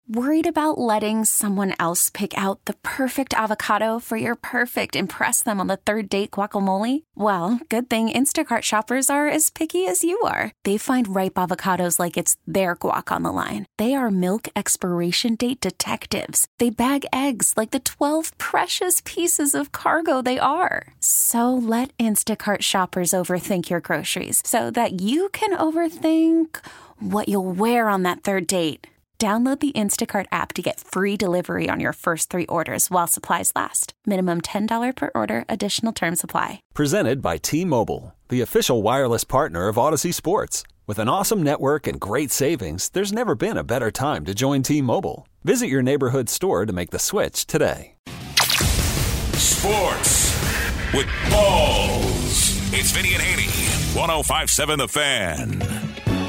Worried about letting someone else pick out the perfect avocado for your perfect impress them on the third date guacamole? Well, good thing Instacart shoppers are as picky as you are. They find ripe avocados like it's their guac on the line. They are milk expiration date detectives. They bag eggs like the 12 precious pieces of cargo they are. So let Instacart shoppers overthink your groceries so that you can overthink what you'll wear on that third date. Download the Instacart app to get free delivery on your first 3 orders while supplies last. Minimum $10 per order. Additional terms apply. Presented by T-Mobile, the official wireless partner of Odyssey Sports. With an awesome network and great savings, there's never been a better time to join T-Mobile. Visit your neighborhood store to make the switch today. Sports with balls. It's Vinny and Haney. 105.7 The Fan.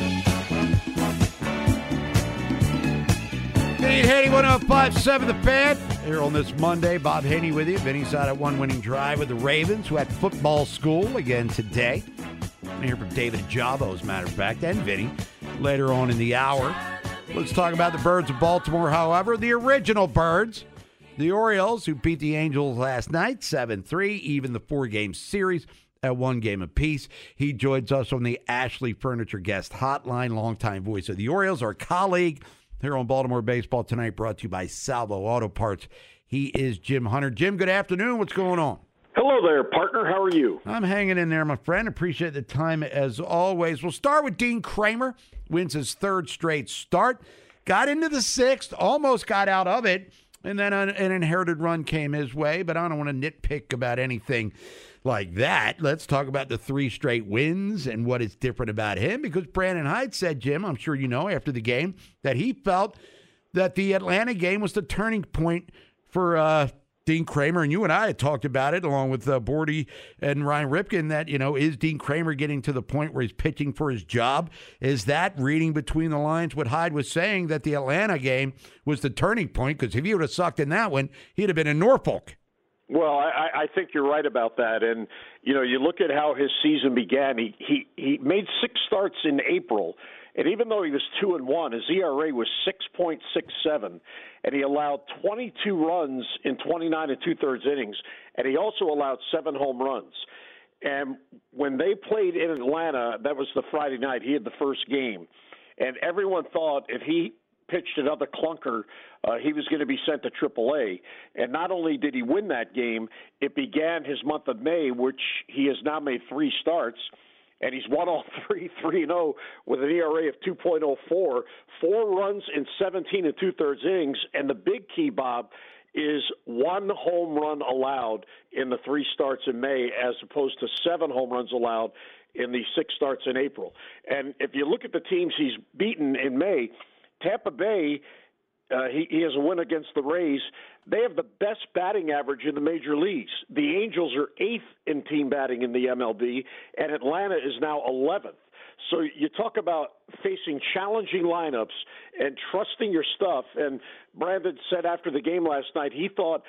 Vinny and Haney, 105.7 The Fan. Here on this Monday, Bob Haney with you. Vinny's out at one winning drive with the Ravens, who had football school again today. I'm here for David Jabo, as a matter of fact, and Vinny later on in the hour. Let's talk about the Birds of Baltimore, however. The original Birds, the Orioles, who beat the Angels last night, 7-3, even the 4-game series at 1 game apiece. He joins us on the Ashley Furniture Guest Hotline, longtime voice of the Orioles, our colleague here on Baltimore Baseball Tonight, brought to you by Salvo Auto Parts. He is Jim Hunter. Jim, good afternoon. What's going on? Hello there, partner. How are you? I'm hanging in there, my friend. Appreciate the time as always. We'll start with Dean Kremer. Wins his 3rd straight start. Got into the 6th, almost got out of it, and then an inherited run came his way, but I don't want to nitpick about anything like that. Let's talk about the 3 straight wins and what is different about him, because Brandon Hyde said, Jim, I'm sure you know, after the game, that he felt that the Atlanta game was the turning point for Dean Kremer, and you and I had talked about it along with Bordy and Ryan Ripken, that, you know, is Dean Kremer getting to the point where he's pitching for his job? Is that reading between the lines what Hyde was saying, that the Atlanta game was the turning point? Because if he would have sucked in that one, he'd have been in Norfolk. Well, I think you're right about that. And, you know, you look at how his season began. He made 6 starts in April, and even though he was 2-1, his ERA was 6.67, and he allowed 22 runs in 29 2/3 innings, and he also allowed 7 home runs. And when they played in Atlanta, that was the Friday night, he had the first game, and everyone thought if he pitched another clunker, he was going to be sent to AAA. And not only did he win that game, it began his month of May, which he has now made 3 starts, and he's won all 3, 3-0 with an ERA of 2.04, 4 runs in 17 2/3 innings. And the big key, Bob, is 1 home run allowed in the 3 starts in May, as opposed to 7 home runs allowed in the 6 starts in April. And if you look at the teams he's beaten in May, Tampa Bay, he has a win against the Rays. They have the best batting average in the major leagues. The Angels are 8th in team batting in the MLB, and Atlanta is now 11th. So you talk about facing challenging lineups and trusting your stuff. And Brandon said after the game last night he thought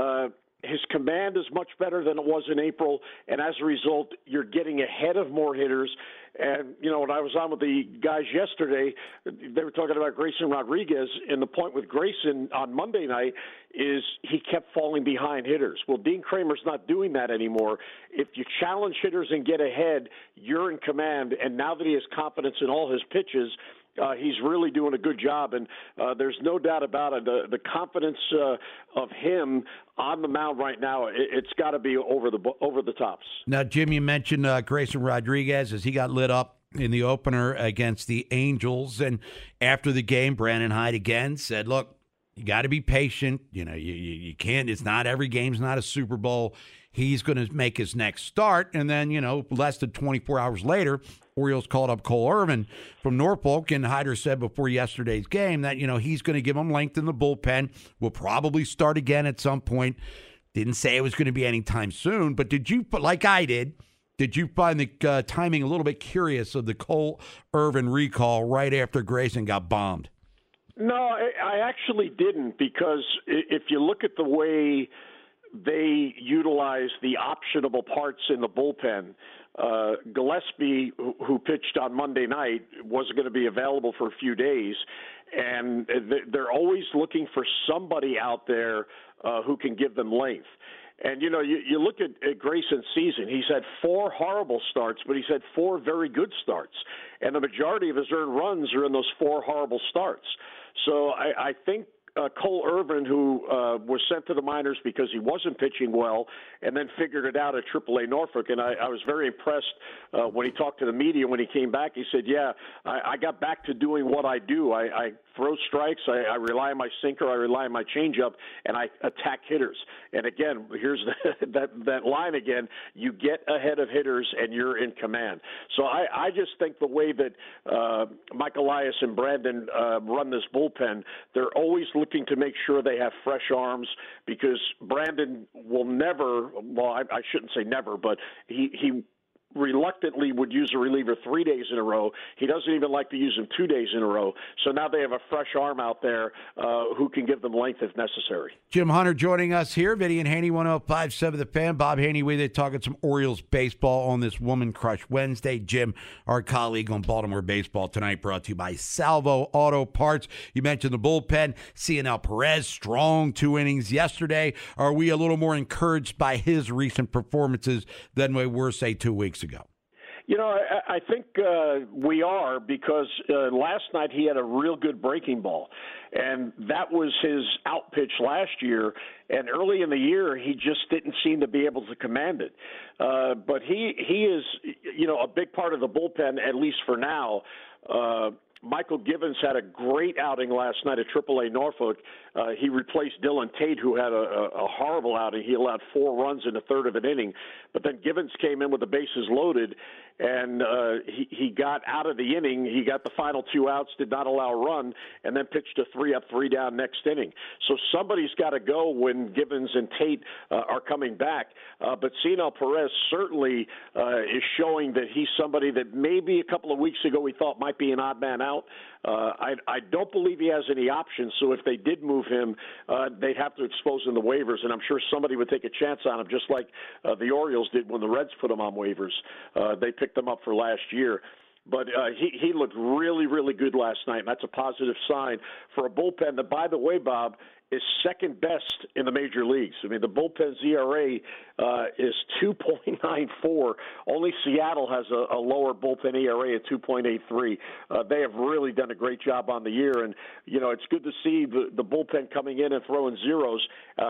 his command is much better than it was in April, and as a result, you're getting ahead of more hitters. And, you know, when I was on with the guys yesterday, they were talking about Grayson Rodriguez, and the point with Grayson on Monday night is he kept falling behind hitters. Well, Dean Kremer's not doing that anymore. If you challenge hitters and get ahead, you're in command, and now that he has confidence in all his pitches, he's really doing a good job, and there's no doubt about it. The confidence of him on the mound right now, it's got to be over the tops. Now, Jim, you mentioned Grayson Rodriguez as he got lit up in the opener against the Angels, and after the game, Brandon Hyde again said, "Look, you got to be patient. You know, you can't. It's not every game's not a Super Bowl." He's going to make his next start. And then, you know, less than 24 hours later, Orioles called up Cole Irvin from Norfolk. And Hyder said before yesterday's game that, you know, he's going to give him length in the bullpen. Will probably start again at some point. Didn't say it was going to be anytime soon. But did you, like I did you find the timing a little bit curious of the Cole Irvin recall right after Grayson got bombed? No, I actually didn't, because if you look at the way they utilize the optionable parts in the bullpen. Gillespie, who pitched on Monday night, wasn't going to be available for a few days, and they're always looking for somebody out there who can give them length. And, you know, you look at Grayson's season. He's had 4 horrible starts, but he's had 4 very good starts. And the majority of his earned runs are in those 4 horrible starts. So I think Cole Irvin, who was sent to the minors because he wasn't pitching well and then figured it out at AAA Norfolk. And I was very impressed when he talked to the media when he came back. He said, yeah, I got back to doing what I do. I throw strikes. I rely on my sinker. I rely on my changeup, and I attack hitters. And, again, here's that line again. You get ahead of hitters, and you're in command. So I just think the way that Mike Elias and Brandon run this bullpen, they're always looking to make sure they have fresh arms, because Brandon will never, well, I shouldn't say never, but he reluctantly would use a reliever 3 days in a row. He doesn't even like to use him 2 days in a row. So now they have a fresh arm out there who can give them length if necessary. Jim Hunter joining us here. Vinny and Haney, 105.7 The Fan. Bob Haney with you, talking some Orioles baseball on this Woman Crush Wednesday. Jim, our colleague on Baltimore Baseball Tonight, brought to you by Salvo Auto Parts. You mentioned the bullpen. Cionel Perez, strong 2 innings yesterday. Are we a little more encouraged by his recent performances than we were, say, 2 weeks ago? You know, I think we are, because last night he had a real good breaking ball, and that was his out pitch last year. And early in the year, he just didn't seem to be able to command it. But he is, you know, a big part of the bullpen, at least for now. Michael Givens had a great outing last night at AAA Norfolk. He replaced Dylan Tate, who had a horrible outing. He allowed 4 runs in a third of an inning. But then Givens came in with the bases loaded, and he got out of the inning. He got the final 2 outs, did not allow a run, and then pitched a 3-up, 3-down next inning. So somebody's got to go when Givens and Tate are coming back. But Cionel Perez certainly is showing that he's somebody that maybe a couple of weeks ago we thought might be an odd man out. I don't believe he has any options, so if they did move him, they'd have to expose him to waivers, and I'm sure somebody would take a chance on him, just like the Orioles did when the Reds put him on waivers. They picked him up for last year. But he looked really, really good last night, and that's a positive sign for a bullpen that, by the way, Bob, is second best in the major leagues. I mean, the bullpen's ERA is 2.94. Only Seattle has a lower bullpen ERA at 2.83. They have really done a great job on the year, and, you know, it's good to see the bullpen coming in and throwing zeros.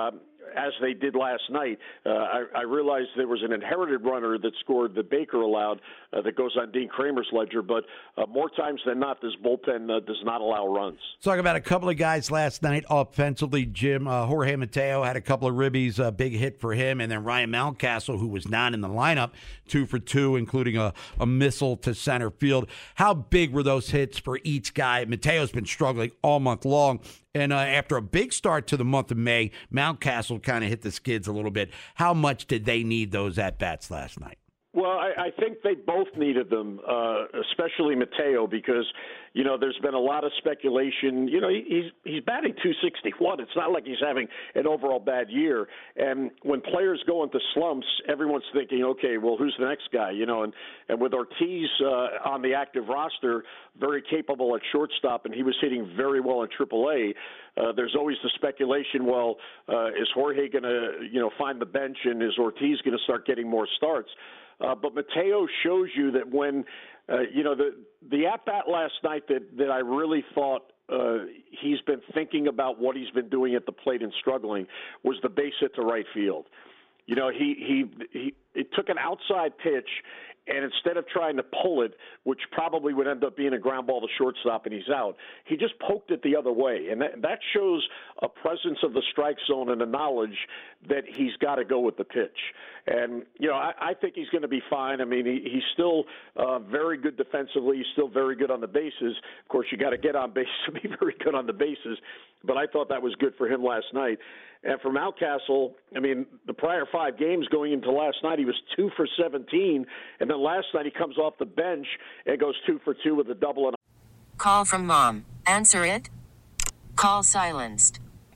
As they did last night. I realized there was an inherited runner that scored that Baker allowed that goes on Dean Kramer's ledger, but more times than not, this bullpen does not allow runs. Let's talk about a couple of guys last night offensively, Jim. Jorge Mateo had a couple of ribbies, a big hit for him, and then Ryan Mountcastle, who was not in the lineup, 2 for 2, including a missile to center field. How big were those hits for each guy? Mateo's been struggling all month long. And after a big start to the month of May, Mountcastle kind of hit the skids a little bit. How much did they need those at-bats last night? Well, I think they both needed them, especially Mateo, because, you know, there's been a lot of speculation. You know, he's batting .261. It's not like he's having an overall bad year. And when players go into slumps, everyone's thinking, okay, well, who's the next guy? You know, and with Ortiz on the active roster, very capable at shortstop, and he was hitting very well in AAA. There's always the speculation, well, is Jorge going to, you know, find the bench, and is Ortiz going to start getting more starts? But Mateo shows you that when, you know, the at-bat last night that I really thought he's been thinking about what he's been doing at the plate and struggling was the base hit to right field. You know, he took an outside pitch, and instead of trying to pull it, which probably would end up being a ground ball to shortstop and he's out, he just poked it the other way. And that shows a presence of the strike zone and a knowledge that he's got to go with the pitch. And, you know, I think he's going to be fine. I mean, he's still very good defensively. He's still very good on the bases. Of course, you got to get on base to be very good on the bases. But I thought that was good for him last night. And for Mountcastle, I mean, the prior 5 games going into last night, he was 2 for 17. And then last night he comes off the bench and goes 2 for 2 with a double. Call from mom. Answer it. Call silenced.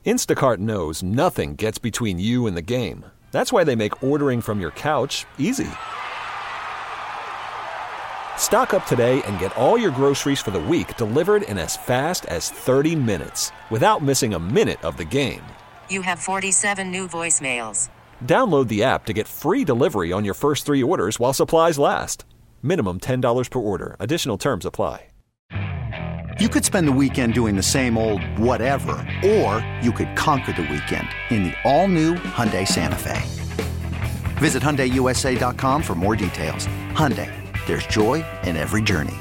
Instacart knows nothing gets between you and the game. That's why they make ordering from your couch easy. Stock up today and get all your groceries for the week delivered in as fast as 30 minutes without missing a minute of the game. You have 47 new voicemails. Download the app to get free delivery on your first 3 orders while supplies last. Minimum $10 per order. Additional terms apply. You could spend the weekend doing the same old whatever, or you could conquer the weekend in the all-new Hyundai Santa Fe. Visit HyundaiUSA.com for more details. Hyundai, there's joy in every journey.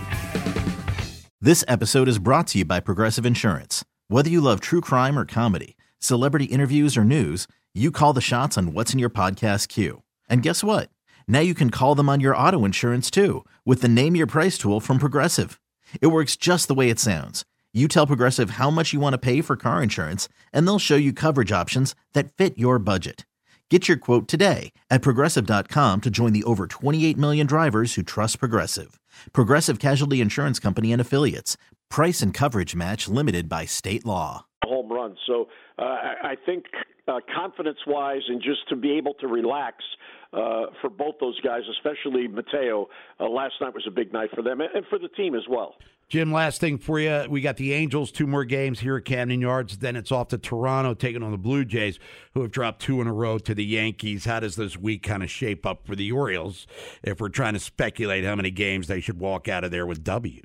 This episode is brought to you by Progressive Insurance. Whether you love true crime or comedy, celebrity interviews or news, you call the shots on what's in your podcast queue. And guess what? Now you can call them on your auto insurance too with the Name Your Price tool from Progressive. It works just the way it sounds. You tell Progressive how much you want to pay for car insurance, and they'll show you coverage options that fit your budget. Get your quote today at Progressive.com to join the over 28 million drivers who trust Progressive. Progressive Casualty Insurance Company and Affiliates. Price and coverage match limited by state law. Home run. So I think confidence-wise and just to be able to relax for both those guys, especially Mateo, last night was a big night for them and for the team as well. Jim, last thing for you. We got the Angels, 2 more games here at Camden Yards. Then it's off to Toronto, taking on the Blue Jays, who have dropped 2 in a row to the Yankees. How does this week kind of shape up for the Orioles if we're trying to speculate how many games they should walk out of there with W's?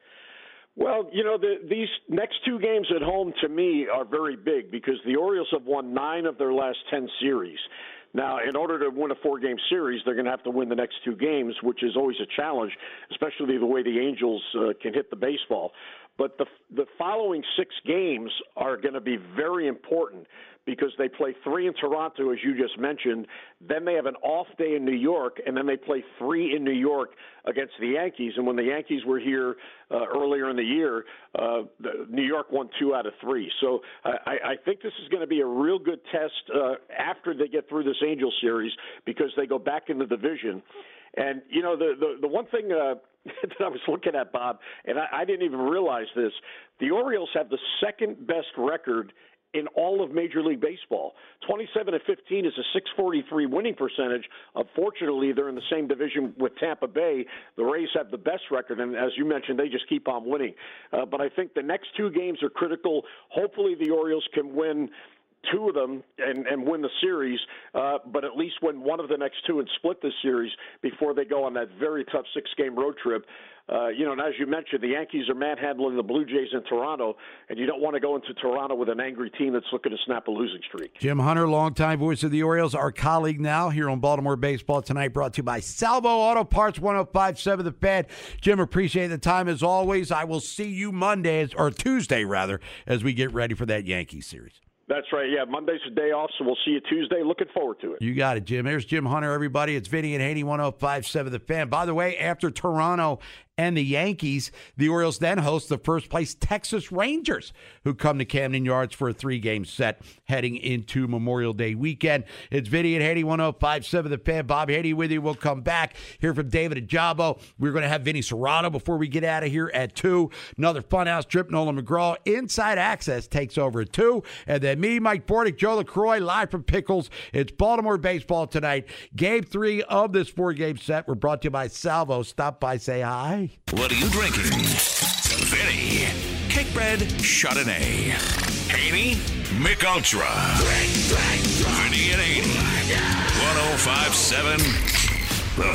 Well, you know, these next 2 games at home, to me, are very big because the Orioles have won 9 of their last 10 series. Now, in order to win a 4-game series, they're going to have to win the next 2 games, which is always a challenge, especially the way the Angels can hit the baseball. But the following 6 games are going to be very important because they play 3 in Toronto, as you just mentioned. Then they have an off day in New York, and then they play 3 in New York against the Yankees. And when the Yankees were here earlier in the year, New York won 2 out of 3. So I think this is going to be a real good test after they get through this Angel series because they go back in the division. And, you know, the one thing that I was looking at, Bob, and I didn't even realize this, the Orioles have the second best record in all of Major League Baseball. 27-15 is a .643 winning percentage. Unfortunately, they're in the same division with Tampa Bay. The Rays have the best record, and as you mentioned, they just keep on winning. But I think the next 2 games are critical. Hopefully the Orioles can win 2 of them and win the series, but at least win 1 of the next 2 and split this series before they go on that very tough 6-game road trip. You know, and as you mentioned, the Yankees are manhandling the Blue Jays in Toronto, and you don't want to go into Toronto with an angry team that's looking to snap a losing streak. Jim Hunter, longtime voice of the Orioles, our colleague now here on Baltimore Baseball Tonight, brought to you by Salvo Auto Parts, 105.7 The Fan. Jim, appreciate the time as always. I will see you Tuesday, as we get ready for that Yankees series. That's right. Yeah, Monday's a day off, so we'll see you Tuesday. Looking forward to it. You got it, Jim. There's Jim Hunter, everybody. It's Vinny and Haney, 105.7 The Fan. By the way, after Toronto and the Yankees, the Orioles then host the first-place Texas Rangers, who come to Camden Yards for a 3-game set heading into Memorial Day weekend. It's Vinny and Haney, 105.7 The Fan. Bob Haney with you. We'll come back, hear from David Ajabo. We're going to have Vinny Serrato before we get out of here at 2. Another Funhouse trip. Nolan McGraw, Inside Access, takes over at 2. And then me, Mike Bordick, Joe LaCroix, live from Pickles. It's Baltimore Baseball Tonight. Game 3 of this 4-game set. We're brought to you by Salvo. Stop by, say hi. What are you drinking? Vinny, Cake Bread, Chardonnay. Haney, Mick Ultra. Vinny and Haney. 105.7 The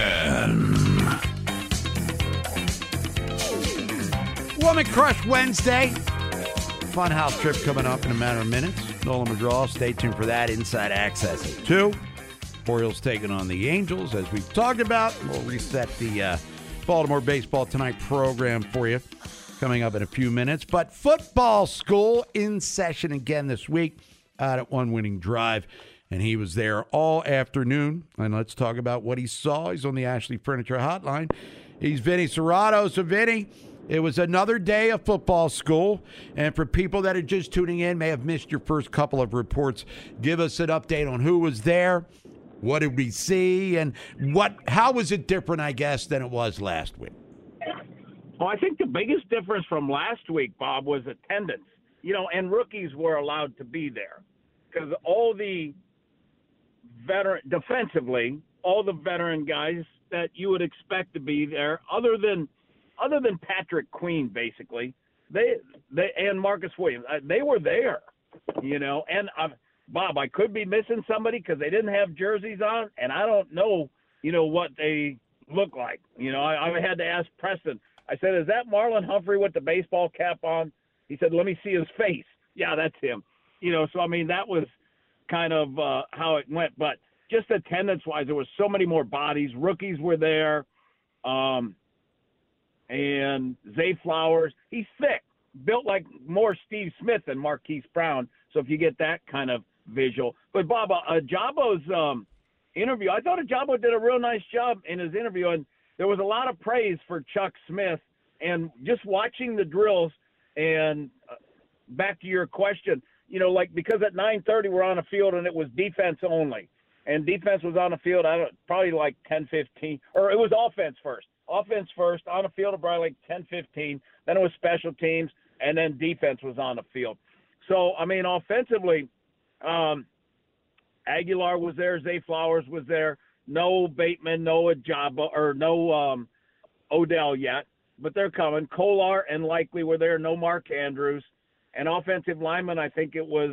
Fan. Woman Crush Wednesday. Funhouse trip coming up in a matter of minutes. Nolan McGraw, stay tuned for that. Inside Access at 2. Orioles taking on the Angels, as we've talked about. We'll reset the Baltimore Baseball Tonight program for you coming up in a few minutes. But football school in session again this week out at One Winning Drive. And he was there all afternoon. And let's talk about what he saw. He's on the Ashley Furniture Hotline. He's Vinny Serrato. So, Vinny, it was another day of football school. And for people that are just tuning in, may have missed your first couple of reports, give us an update on who was there. What did we see, and how was it different, I guess, than it was last week? Well, I think the biggest difference from last week, Bob, was attendance. and rookies were allowed to be there because all the defensively, all the veteran guys that you would expect to be there, other than Patrick Queen, basically, they and Marcus Williams, they were there, And Bob, I could be missing somebody because they didn't have jerseys on, and I don't know, what they look like. I had to ask Preston. I said, "Is that Marlon Humphrey with the baseball cap on?" He said, "Let me see his face." Yeah, that's him. So I mean, that was kind of how it went, but. Just attendance-wise, there was so many more bodies. Rookies were there. And Zay Flowers, he's thick, built like more Steve Smith than Marquise Brown. So if you get that kind of visual. But, Bob, Ajabo's interview, I thought Ajabo did a real nice job in his interview, and there was a lot of praise for Chuck Smith. And just watching the drills, and back to your question, because at 9:30 we're on a field and it was defense only. And defense was on the field, probably like 10-15, or it was offense first. Offense first, on the field, probably like 10-15. Then it was special teams, and then defense was on the field. So, I mean, offensively, Aguilar was there, Zay Flowers was there. No Bateman, no Ajabo, or no Odell yet, but they're coming. Kolar and Likely were there, no Mark Andrews. And offensive lineman, I think it was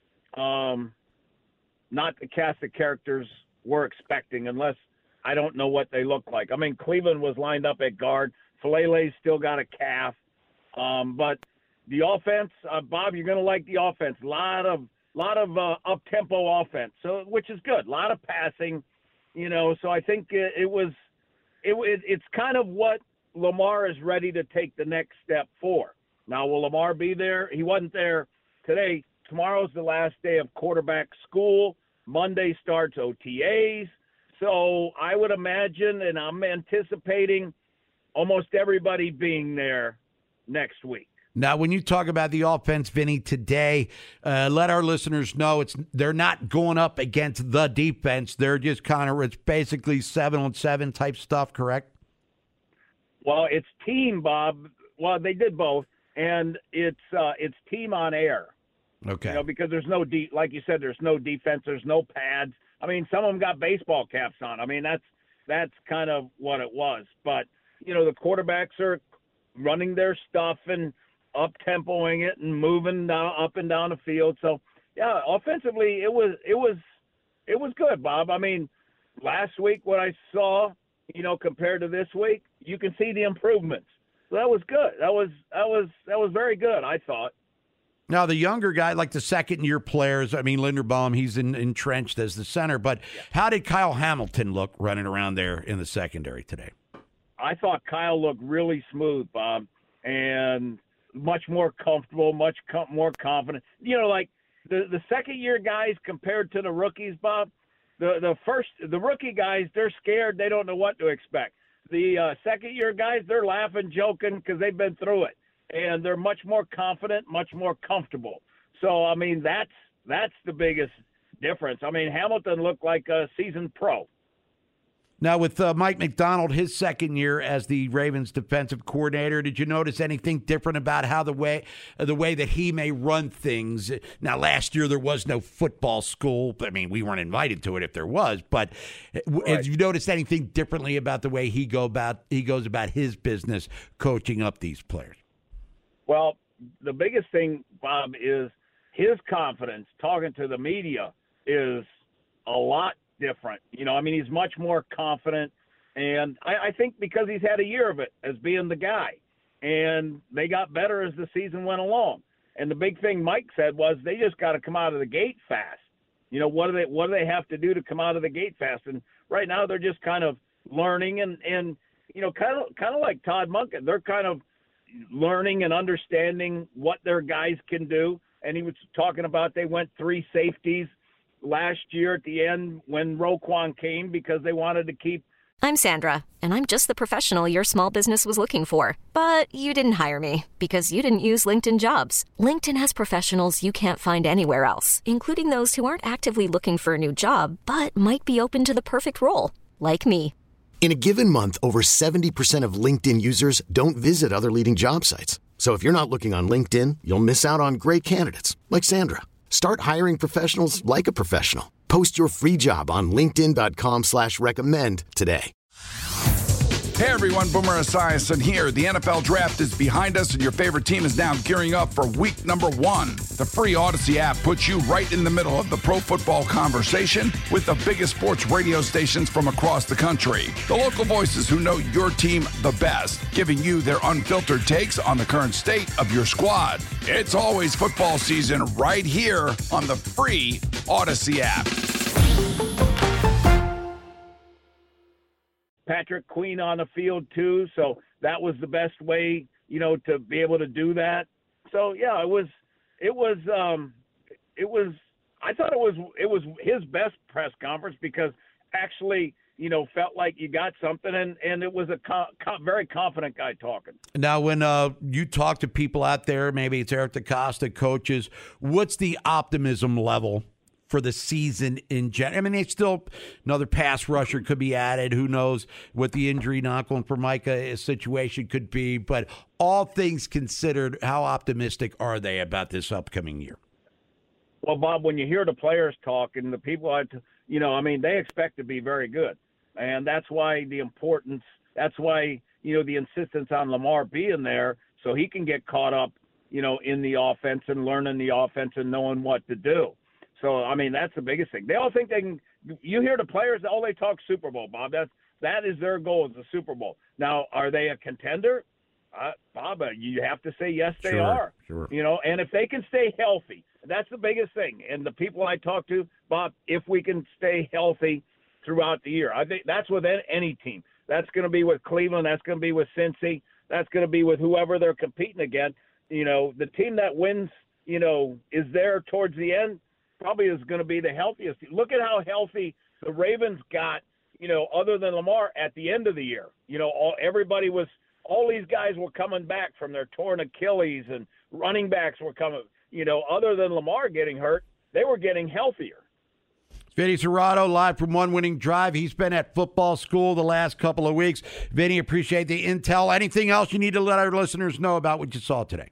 not the cast of characters we're expecting, unless I don't know what they look like. I mean, Cleveland was lined up at guard. Falele's still got a calf. But the offense, Bob, you're going to like the offense. A lot of up-tempo offense, which is good. A lot of passing, So I think it's kind of what Lamar is ready to take the next step for. Now, will Lamar be there? He wasn't there today. Tomorrow's the last day of quarterback school. Monday starts OTAs. So I would imagine, and I'm anticipating, almost everybody being there next week. Now, when you talk about the offense, Vinny, today, let our listeners know they're not going up against the defense. They're just it's basically 7-on-7 type stuff, correct? Well, it's team, Bob. Well, they did both, and it's team on air. Okay. Because there's no like you said, there's no defense, there's no pads. I mean, some of them got baseball caps on. I mean, that's kind of what it was. But the quarterbacks are running their stuff and up-tempoing it and moving up and down the field. So yeah, offensively, it was good, Bob. I mean, last week what I saw, compared to this week, you can see the improvements. So that was good. That was very good, I thought. Now, the younger guy, like the second-year players, I mean, Linderbaum, he's entrenched as the center. But How did Kyle Hamilton look running around there in the secondary today? I thought Kyle looked really smooth, Bob, and much more comfortable, much more confident. Like the second-year guys compared to the rookies, Bob, the rookie guys, they're scared. They don't know what to expect. The second-year guys, they're laughing, joking because they've been through it. And they're much more confident, much more comfortable. So, I mean, that's the biggest difference. I mean, Hamilton looked like a seasoned pro. Now, with Mike Macdonald, his second year as the Ravens defensive coordinator, did you notice anything different about how the way that he may run things? Now, last year there was no football school. I mean, we weren't invited to it if there was. But have you noticed anything differently about the way he goes about his business coaching up these players? Well, the biggest thing, Bob, is his confidence talking to the media is a lot different. I mean, he's much more confident. And I think because he's had a year of it as being the guy. And they got better as the season went along. And the big thing Mike said was they just got to come out of the gate fast. What do they have to do to come out of the gate fast? And right now they're just kind of learning and kind of like Todd Monken. They're kind of learning and understanding what their guys can do. And he was talking about they went 3 safeties last year at the end when Roquan came because they wanted to keep. I'm Sandra, and I'm just the professional your small business was looking for. But you didn't hire me because you didn't use LinkedIn Jobs. LinkedIn has professionals you can't find anywhere else, including those who aren't actively looking for a new job, but might be open to the perfect role, like me. In a given month, over 70% of LinkedIn users don't visit other leading job sites. So if you're not looking on LinkedIn, you'll miss out on great candidates like Sandra. Start hiring professionals like a professional. Post your free job on linkedin.com/recommend today. Hey everyone, Boomer Esiason here. The NFL Draft is behind us and your favorite team is now gearing up for week number 1. The free Odyssey app puts you right in the middle of the pro football conversation with the biggest sports radio stations from across the country. The local voices who know your team the best, giving you their unfiltered takes on the current state of your squad. It's always football season right here on the free Odyssey app. Patrick Queen on the field too, so that was the best way, to be able to do that. So yeah, it was. I thought it was his best press conference because actually, felt like you got something, and it was a very confident guy talking. Now, when you talk to people out there, maybe it's Eric DeCosta, coaches, what's the optimism level for the season in general? I mean, it's still another pass rusher could be added. Who knows what the injury knock on for Micah situation could be. But all things considered, how optimistic are they about this upcoming year? Well, Bob, when you hear the players talk and the people, they expect to be very good. And that's why the importance, that's why, the insistence on Lamar being there so he can get caught up, in the offense and learning the offense and knowing what to do. So, that's the biggest thing. They all think they can – you hear the players, all they talk Super Bowl, Bob. That is their goal, is the Super Bowl. Now, are they a contender? Bob, you have to say yes, they are. Sure. And if they can stay healthy, that's the biggest thing. And the people I talk to, Bob, if we can stay healthy throughout the year, I think that's with any team. That's going to be with Cleveland. That's going to be with Cincy. That's going to be with whoever they're competing against. The team that wins, is there towards the end, probably is going to be the healthiest. Look at how healthy the Ravens got, other than Lamar at the end of the year. All these guys were coming back from their torn Achilles, and running backs were coming, other than Lamar getting hurt, they were getting healthier. Vinny Cerrato, live from One Winning Drive. He's been at football school the last couple of weeks. Vinny, appreciate the intel. Anything else you need to let our listeners know about what you saw today?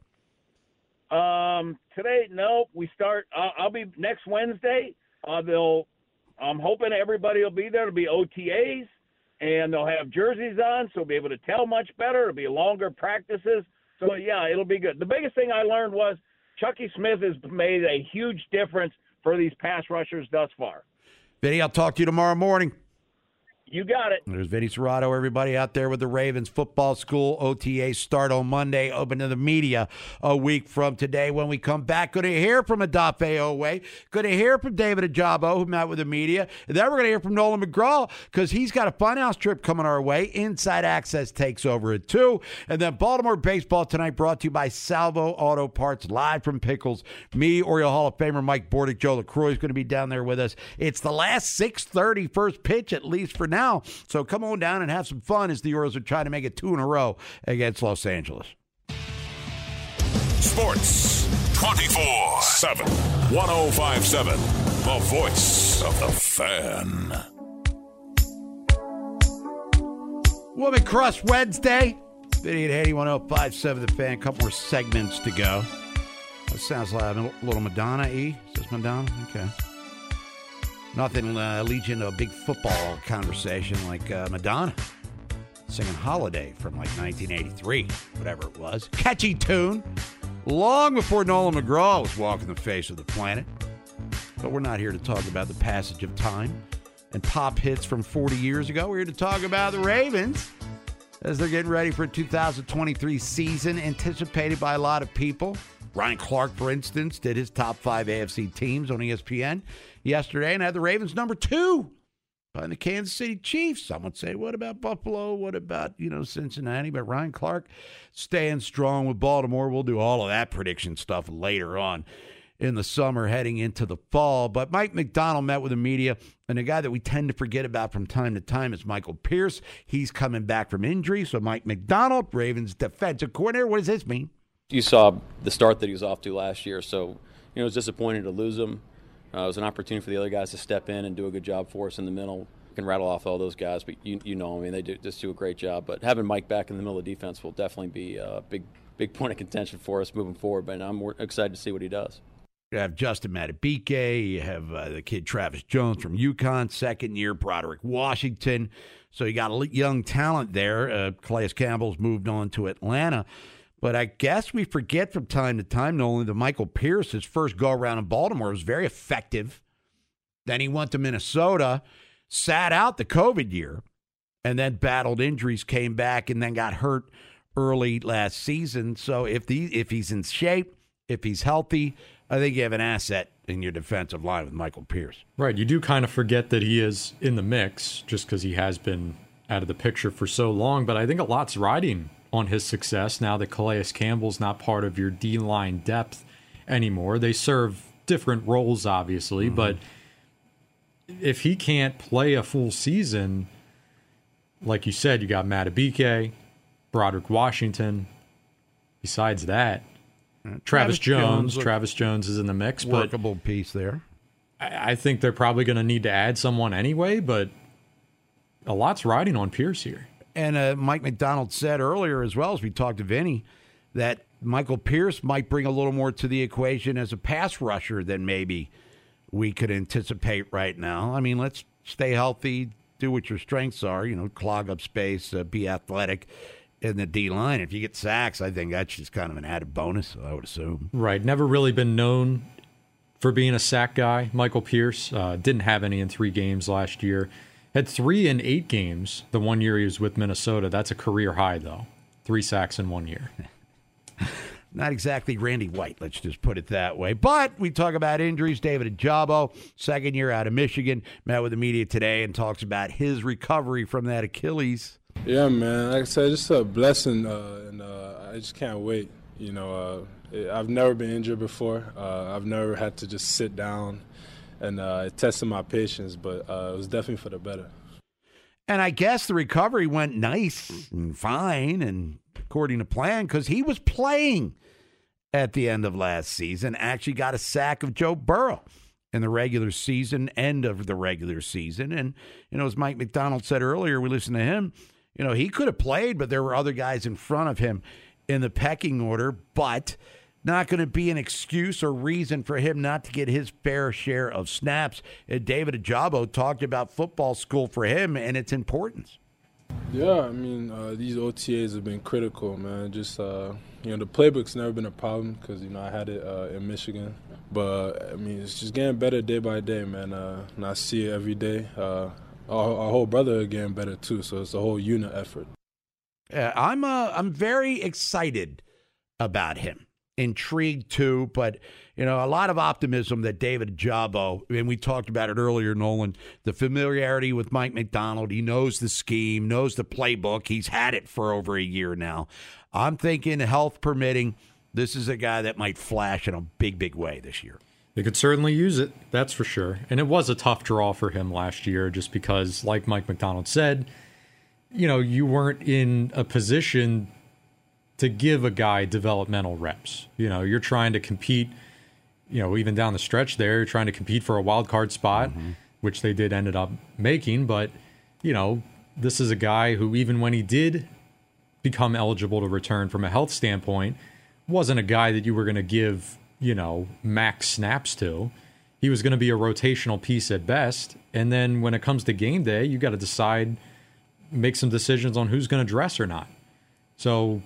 Today, no. We start. I'll be next Wednesday. I'm hoping everybody will be there. It'll be OTAs, and they'll have jerseys on, so we'll be able to tell much better. It'll be longer practices. So yeah, it'll be good. The biggest thing I learned was Chucky Smith has made a huge difference for these pass rushers thus far. Vinny, I'll talk to you tomorrow morning. You got it. There's Vinny Cerrato, everybody out there with the Ravens football school. OTA start on Monday, open to the media a week from today. When we come back, going to hear from Odafe Oweh, going to hear from David Ajabo, who met with the media. And then we're going to hear from Nolan McGraw because he's got a funhouse trip coming our way. Inside Access takes over at 2. And then Baltimore baseball tonight brought to you by Salvo Auto Parts, live from Pickles. Me, Oriole Hall of Famer Mike Bordick, Joe LaCroix is going to be down there with us. It's the last 6:30 first pitch, at least for now. So come on down and have some fun as the Orioles are trying to make it 2 in a row against Los Angeles. Sports 24/7. 105.7. The voice of the fan. Woman Crush Wednesday. Vinny and Haney, 105.7 The Fan. A couple more segments to go. That sounds like a little Madonna-y. Is this Madonna? Okay. Nothing leads you into a big football conversation like Madonna singing Holiday from like 1983, whatever it was. Catchy tune. Long before Nolan McGraw was walking the face of the planet. But we're not here to talk about the passage of time and pop hits from 40 years ago. We're here to talk about the Ravens as they're getting ready for a 2023 season anticipated by a lot of people. Ryan Clark, for instance, did his top 5 AFC teams on ESPN yesterday and had the Ravens number 2 behind the Kansas City Chiefs. Some would say, what about Buffalo? What about, Cincinnati? But Ryan Clark staying strong with Baltimore. We'll do all of that prediction stuff later on in the summer heading into the fall. But Mike Macdonald met with the media, and a guy that we tend to forget about from time to time is Michael Pierce. He's coming back from injury. So Mike Macdonald, Ravens defensive coordinator, what does this mean? You saw the start that he was off to last year, so it was disappointing to lose him. It was an opportunity for the other guys to step in and do a good job for us in the middle. I can rattle off all those guys, but they just do a great job. But having Mike back in the middle of the defense will definitely be a big point of contention for us moving forward. But I'm more excited to see what he does. You have Justin Madubuike. You have the kid Travis Jones from UConn, second year, Broderick Washington. So you got a young talent there. Calais Campbell's moved on to Atlanta. But I guess we forget from time to time, Nolan, that Michael Pierce, his first go-around in Baltimore, was very effective. Then he went to Minnesota, sat out the COVID year, and then battled injuries, came back, and then got hurt early last season. So if he's in shape, if he's healthy, I think you have an asset in your defensive line with Michael Pierce. Right. You do kind of forget that he is in the mix just because he has been out of the picture for so long. But I think a lot's riding on his success now that Calais Campbell's not part of your D-line depth anymore. They serve different roles, obviously, but if he can't play a full season, like you said, you got Madubuike, Broderick Washington. Besides that, Travis Jones is in the mix. Workable piece there. I think they're probably going to need to add someone anyway, but a lot's riding on Pierce here. And Mike McDonald said earlier, as well as we talked to Vinny, that Michael Pierce might bring a little more to the equation as a pass rusher than maybe we could anticipate right now. I mean, let's stay healthy, do what your strengths are, clog up space, be athletic in the D-line. If you get sacks, I think that's just kind of an added bonus, I would assume. Right. Never really been known for being a sack guy. Michael Pierce didn't have any in 3 games last year. Had 3 in 8 games the 1 year he was with Minnesota. That's a career high, though. 3 sacks in 1 year. Not exactly Randy White, let's just put it that way. But we talk about injuries. David Ojabo, second year out of Michigan, met with the media today and talks about his recovery from that Achilles. Yeah, man. Like I said, just a blessing, and I just can't wait. I've never been injured before. I've never had to just sit down and it tested my patience, but it was definitely for the better. And I guess the recovery went nice and fine and according to plan because he was playing at the end of last season, actually got a sack of Joe Burrow in the regular season, end of the regular season. And, as Mike McDonald said earlier, we listened to him, he could have played, but there were other guys in front of him in the pecking order, but not going to be an excuse or reason for him not to get his fair share of snaps. David Ojabo talked about football school for him and its importance. Yeah, I mean, these OTAs have been critical, man. Just, the playbook's never been a problem because, I had it in Michigan. But, it's just getting better day by day, man. And I see it every day. Our whole brother are getting better, too, so it's a whole unit effort. I'm very excited about him. Intrigued too, but a lot of optimism that David Ojabo, and we talked about it earlier, Nolan, the familiarity with Mike McDonald. He knows the scheme, knows the playbook. He's had it for over a year now. I'm thinking, health permitting, this is a guy that might flash in a big, big way this year. They could certainly use it, that's for sure. And it was a tough draw for him last year just because, like Mike McDonald said, you weren't in a position to give a guy developmental reps. You're trying to compete, even down the stretch there, you're trying to compete for a wild card spot, which they ended up making. But, this is a guy who, even when he did become eligible to return from a health standpoint, wasn't a guy that you were going to give, max snaps to. He was going to be a rotational piece at best. And then when it comes to game day, you got to decide, make some decisions on who's going to dress or not. So,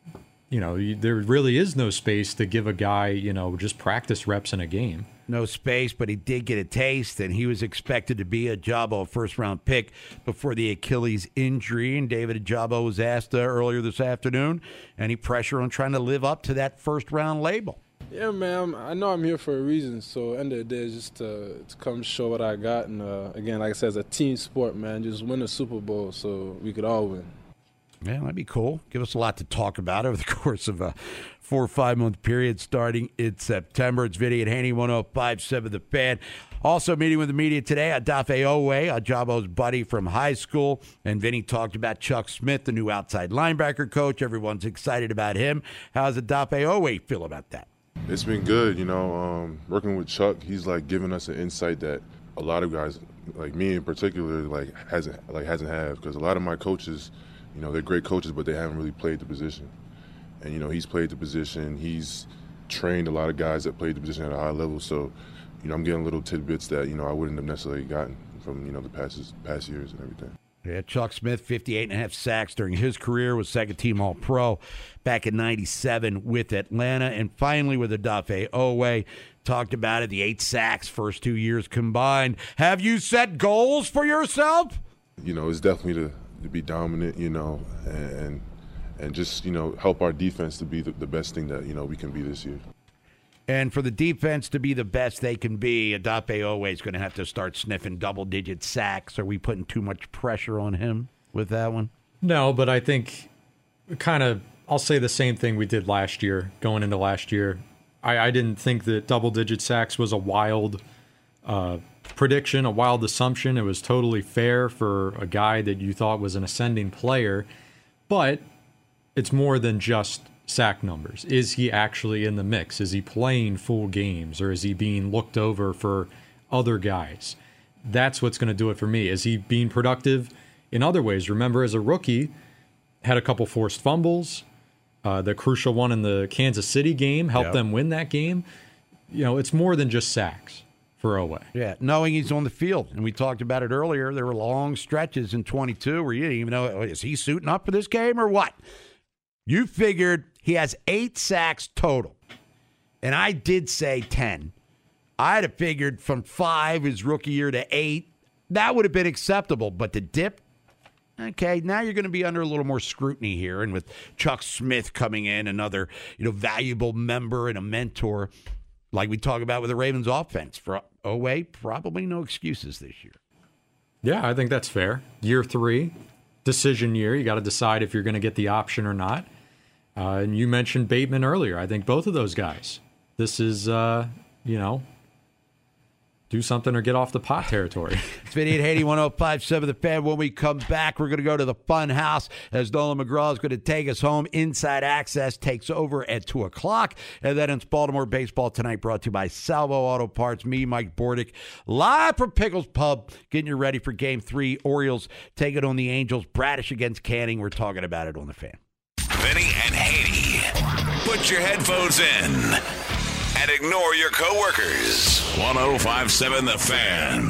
there really is no space to give a guy, just practice reps in a game. No space, but he did get a taste, and he was expected to be a Ojabo first-round pick before the Achilles injury. And David Ojabo was asked earlier this afternoon, any pressure on trying to live up to that first-round label? Yeah, man, I know I'm here for a reason. So, end of the day, just to come show what I got. And, again, like I said, it's a team sport, man. Just win the Super Bowl so we could all win. Yeah, that'd be cool. Give us a lot to talk about over the course of a 4 or 5 month period starting in September. It's Vinny and Haney, 105.7 The Fan. Also meeting with the media today, Odafe Oweh, Ojabo's buddy from high school. And Vinny talked about Chuck Smith, the new outside linebacker coach. Everyone's excited about him. How's Odafe Oweh feel about that? It's been good, working with Chuck. He's giving us an insight that a lot of guys, like me in particular, hasn't had, because a lot of my coaches, they're great coaches, but they haven't really played the position. And, you know, he's played the position. He's trained a lot of guys that played the position at a high level. So, you know, I'm getting little tidbits that, you know, I wouldn't have necessarily gotten from, you know, the past years and everything. Yeah, Chuck Smith, 58.5 sacks during his career, was second-team All-Pro back in '97 with Atlanta. And finally with Odafe Oweh, talked about it, the 8 sacks first 2 years combined. Have you set goals for yourself? You know, it's definitely to be dominant, you know, and just, you know, help our defense to be the best thing that, you know, we can be this year. And for the defense to be the best they can be, Odafe Oweh is going to have to start sniffing double-digit sacks. Are we putting too much pressure on him with that one? No, but I think I'll say the same thing we did last year, going into last year. I didn't think that double-digit sacks was a wild prediction, a wild assumption. It was totally fair for a guy that you thought was an ascending player. But it's more than just sack numbers. Is he actually in the mix? Is he playing full games, or is he being looked over for other guys? That's what's going to do it for me. Is he being productive in other ways? Remember, as a rookie, had a couple forced fumbles. The crucial one in the Kansas City game helped them win that game. You know, it's more than just sacks for Oweh. Yeah, knowing he's on the field. And we talked about it earlier. There were long stretches in 22 where you didn't even know, is he suiting up for this game or what? You figured he has 8 sacks total. And I did say 10. I'd have figured from 5 his rookie year to 8. That would have been acceptable. But the dip, okay, now you're going to be under a little more scrutiny here. And with Chuck Smith coming in, another, you know, valuable member and a mentor, like we talk about with the Ravens offense. For Oweh, probably no excuses this year. Yeah, I think that's fair. Year 3, decision year. You got to decide if you're going to get the option or not. And you mentioned Bateman earlier. I think both of those guys. This is, you know, do something or get off the pot territory. It's Vinny and Haney, 105.7 The Fan. When we come back, we're going to go to the Fun House as Nolan McGraw is going to take us home. Inside Access takes over at 2 o'clock. And then it's Baltimore baseball tonight, brought to you by Salvo Auto Parts. Me, Mike Bordick, live from Pickles Pub, getting you ready for Game 3. Orioles take it on the Angels. Bradish against Canning. We're talking about it on The Fan. Vinny and Haney. Put your headphones in and ignore your coworkers. 105.7 The Fan.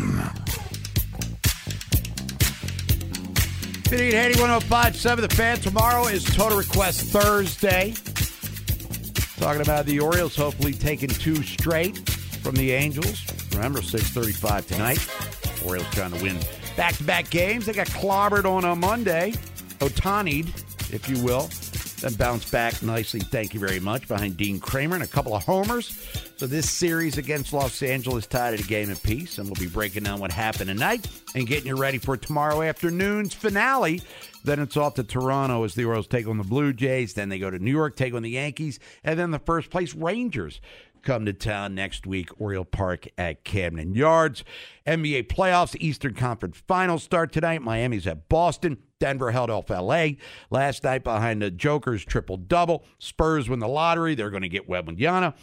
Vinny and Haney, 105.7 The Fan. Tomorrow is Total Request Thursday. Talking about the Orioles hopefully taking 2 straight from the Angels. Remember, 6:35 tonight. Orioles trying to win back-to-back games. They got clobbered on a Monday. Otani'd, if you will. Then bounced back nicely, thank you very much, behind Dean Kramer and a couple of homers. So this series against Los Angeles tied at a game apiece, and we'll be breaking down what happened tonight and getting you ready for tomorrow afternoon's finale. Then it's off to Toronto as the Orioles take on the Blue Jays. Then they go to New York, take on the Yankees, and then the first-place Rangers come to town next week, Oriole Park at Camden Yards. NBA playoffs, Eastern Conference Finals start tonight. Miami's at Boston. Denver held off L.A. last night behind the Joker's triple-double. Spurs win the lottery. They're going to get Wembanyama.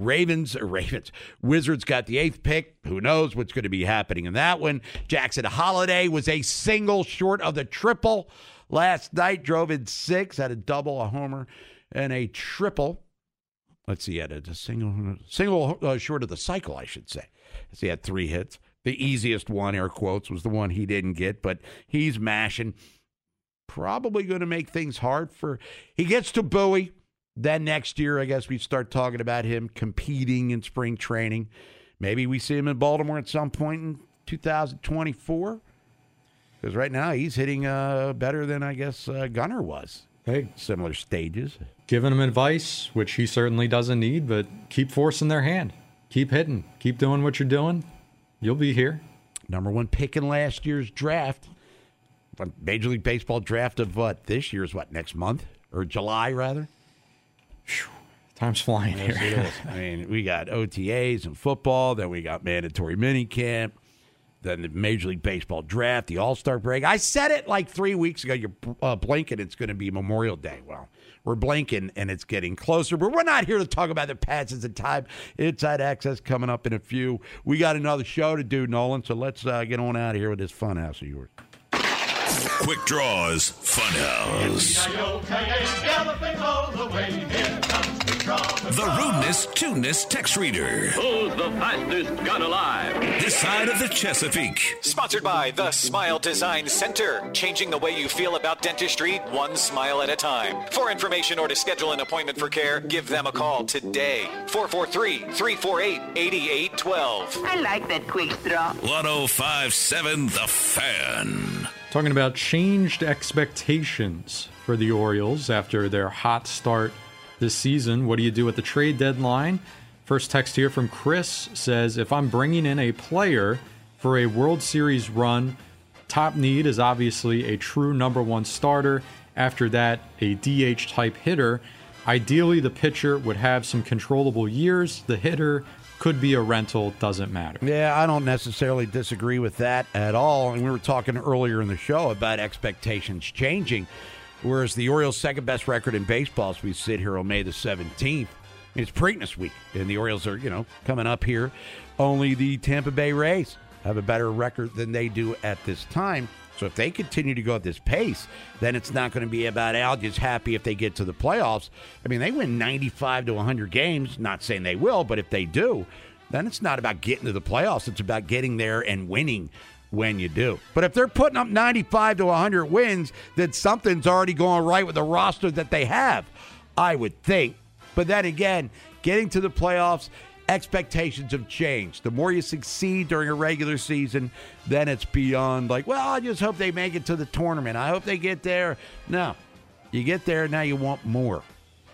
Wizards got the 8th pick. Who knows what's going to be happening in that one. Jackson Holiday was a single short of the triple last night. Drove in 6, had a double, a homer, and a triple. Let's see, he had a single short of the cycle, I should say. So he had 3 hits. The easiest one, air quotes, was the one he didn't get, but he's mashing. Probably going to make things hard for... He gets to Bowie. Then next year, I guess we start talking about him competing in spring training. Maybe we see him in Baltimore at some point in 2024. Because right now he's hitting better than, I guess, Gunnar was. Hey, similar stages. Giving him advice, which he certainly doesn't need, but keep forcing their hand. Keep hitting. Keep doing what you're doing. You'll be here. Number 1 pick in last year's draft. Major League Baseball draft of what? This year's what? Next month? Or July, rather? Time's flying yes, here. It is. I mean, we got OTAs and football. Then we got mandatory minicamp. Then the Major League Baseball draft, the All-Star break. I said it like 3 weeks ago. You're blinking, it's going to be Memorial Day. Well, we're blinking, and it's getting closer. But we're not here to talk about the passes of time. Inside Access coming up in a few. We got another show to do, Nolan, so let's get on out of here with this fun house of yours. Quick Draws Funhouse. The rudeness, tuneness text reader. Who's the fastest gun alive? This side of the Chesapeake. Sponsored by the Smile Design Center. Changing the way you feel about dentistry, one smile at a time. For information or to schedule an appointment for care, give them a call today. 443-348-8812. I like that quick straw. 105.7 The Fan. Talking about changed expectations for the Orioles after their hot start this season. What do you do at the trade deadline? First text here from Chris says, if I'm bringing in a player for a World Series run, top need is obviously a true number one starter. After that, a DH type hitter. Ideally, the pitcher would have some controllable years. The hitter could be a rental, doesn't matter. Yeah, I don't necessarily disagree with that at all. And we were talking earlier in the show about expectations changing, whereas the Orioles' second best record in baseball as we sit here on May the 17th, it's Preakness week, and the Orioles are, coming up here. Only the Tampa Bay Rays have a better record than they do at this time. So if they continue to go at this pace, then it's not going to be about Al just happy if they get to the playoffs. I mean, they win 95 to 100 games. Not saying they will, but if they do, then it's not about getting to the playoffs. It's about getting there and winning when you do. But if they're putting up 95 to 100 wins, then something's already going right with the roster that they have, I would think. But then again, getting to the playoffs, expectations have changed. The more you succeed during a regular season, then it's beyond like, well, I just hope they make it to the tournament. I hope they get there. No, you get there, now you want more.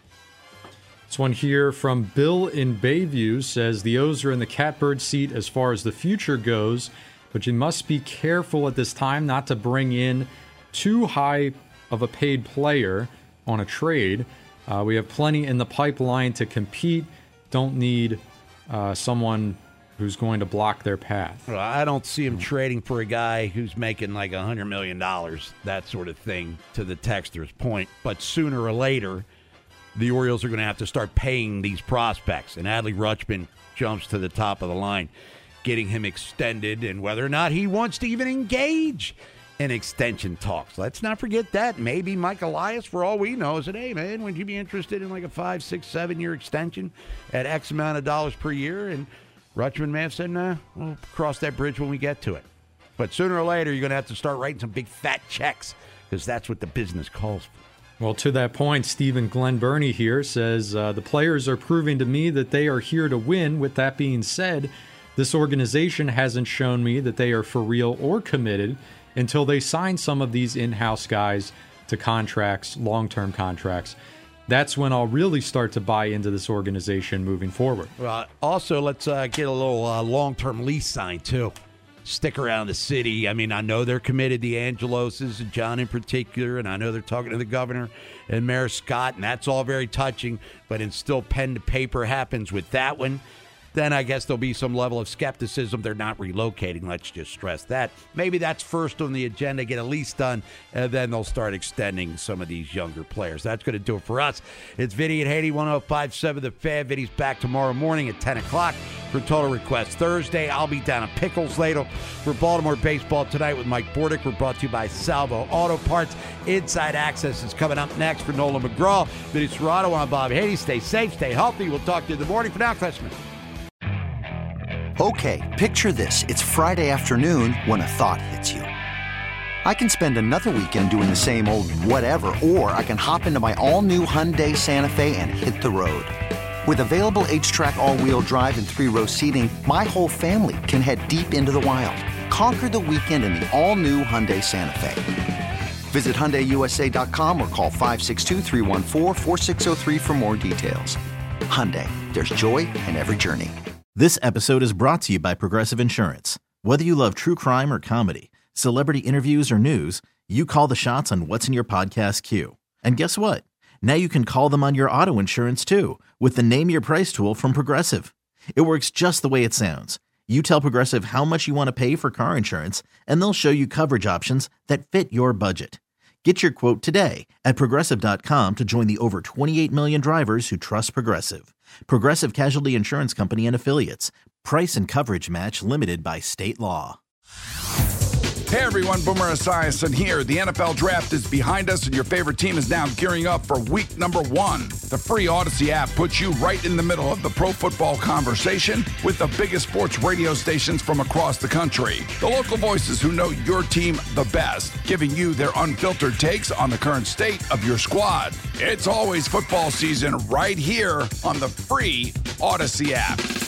This one here from Bill in Bayview says the O's are in the catbird seat as far as the future goes, but you must be careful at this time not to bring in too high of a paid player on a trade. We have plenty in the pipeline to compete. Don't need someone who's going to block their path. Well, I don't see him trading for a guy who's making like $100 million, that sort of thing, to the texter's point. But sooner or later, the Orioles are going to have to start paying these prospects. And Adley Rutschman jumps to the top of the line, getting him extended, and whether or not he wants to even engage in extension talks. Let's not forget that. Maybe Mike Elias, for all we know, said, hey, man, would you be interested in like a 5, 6, 7-year extension at X amount of dollars per year? And Rutschman may have said, nah, we'll cross that bridge when we get to it. But sooner or later, you're going to have to start writing some big fat checks because that's what the business calls for. Well, to that point, Stephen Glenn Burney here says, the players are proving to me that they are here to win. With that being said, this organization hasn't shown me that they are for real or committed until they sign some of these in-house guys to contracts, long-term contracts. That's when I'll really start to buy into this organization moving forward. Also, let's get a little long-term lease signed, too. Stick around the city. I mean, I know they're committed, the Angeloses, and John in particular, and I know they're talking to the governor and Mayor Scott, and that's all very touching, but until pen to paper happens with that one, then I guess there'll be some level of skepticism. They're not relocating. Let's just stress that. Maybe that's first on the agenda, get a lease done, and then they'll start extending some of these younger players. That's going to do it for us. It's Vinny and Haiti, 105.7 The Fan. Vinny's back tomorrow morning at 10 o'clock for Total Request Thursday. I'll be down at Pickles later for Baltimore Baseball tonight with Mike Bordick. We're brought to you by Salvo Auto Parts. Inside Access is coming up next for Nolan McGraw. Vinny Serrato, I'm Bob Haiti. Stay safe, stay healthy. We'll talk to you in the morning. For now, Christmas. Okay, picture this. It's Friday afternoon when a thought hits you. I can spend another weekend doing the same old whatever, or I can hop into my all-new Hyundai Santa Fe and hit the road. With available H-Track all-wheel drive and 3-row seating, my whole family can head deep into the wild. Conquer the weekend in the all-new Hyundai Santa Fe. Visit HyundaiUSA.com or call 562-314-4603 for more details. Hyundai, there's joy in every journey. This episode is brought to you by Progressive Insurance. Whether you love true crime or comedy, celebrity interviews or news, you call the shots on what's in your podcast queue. And guess what? Now you can call them on your auto insurance too with the Name Your Price tool from Progressive. It works just the way it sounds. You tell Progressive how much you want to pay for car insurance, and they'll show you coverage options that fit your budget. Get your quote today at Progressive.com to join the over 28 million drivers who trust Progressive. Progressive Casualty Insurance Company and Affiliates. Price and coverage match limited by state law. Hey everyone, Boomer Esiason here. The NFL Draft is behind us and your favorite team is now gearing up for week number 1. The free Odyssey app puts you right in the middle of the pro football conversation with the biggest sports radio stations from across the country. The local voices who know your team the best, giving you their unfiltered takes on the current state of your squad. It's always football season right here on the free Odyssey app.